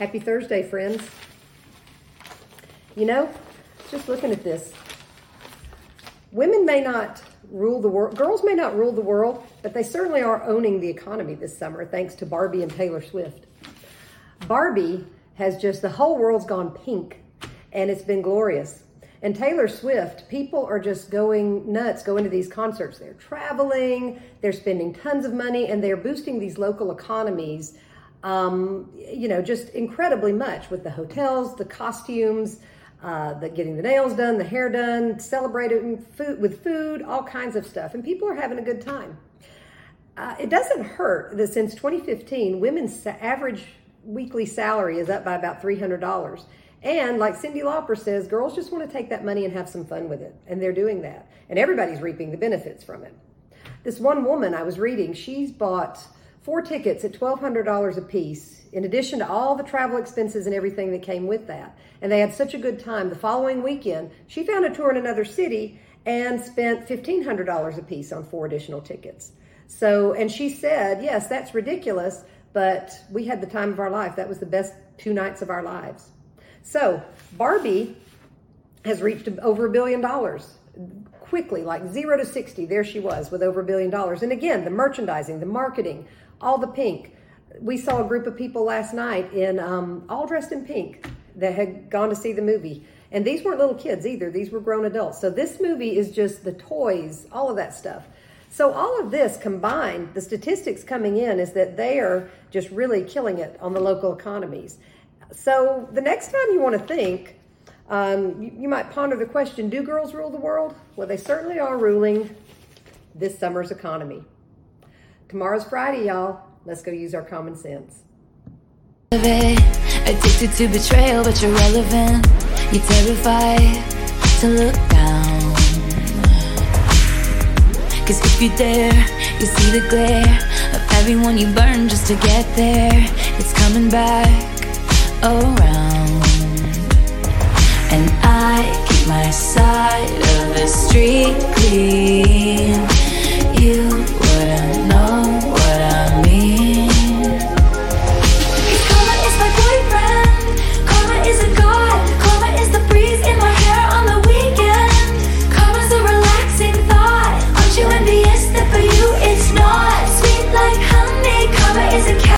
Happy Thursday, friends. You know, just looking at this, women may not rule the world, girls may not rule the world, but they certainly are owning the economy this summer, thanks to Barbie and Taylor Swift. Barbie has just, the whole world's gone pink, and it's been glorious. And Taylor Swift, people are just going nuts, going to these concerts. They're traveling, they're spending tons of money, and they're boosting these local economies, just incredibly much with the hotels, the costumes, getting the nails done, the hair done, celebrating with food, all kinds of stuff. And people are having a good time. It doesn't hurt that since 2015, women's average weekly salary is up by about $300. And like Cyndi Lauper says, girls just want to take that money and have some fun with it. And they're doing that. And everybody's reaping the benefits from it. This one woman I was reading, she's bought 4 tickets at $1,200 a piece, in addition to all the travel expenses and everything that came with that. And they had such a good time. The following weekend, she found a tour in another city and spent $1,500 a piece on 4 additional tickets. So, and she said, yes, that's ridiculous, but we had the time of our life. That was the best 2 nights of our lives. So Barbie has reached over $1 billion quickly, like 0 to 60. There she was with over $1 billion. And again, the merchandising, the marketing, all the pink. We saw a group of people last night in all dressed in pink that had gone to see the movie. And these weren't little kids either. These were grown adults. So this movie is just the toys, all of that stuff. So all of this combined, the statistics coming in is that they are just really killing it on the local economies. So the next time you want to think, you might ponder the question, do girls rule the world? Well, they certainly are ruling this summer's economy. Tomorrow's Friday, y'all. Let's go use our common sense. Addicted to betrayal, but you're relevant. You're terrified to look down. Cause if you dare, you see the glare of everyone you burn just to get there. It's coming back around.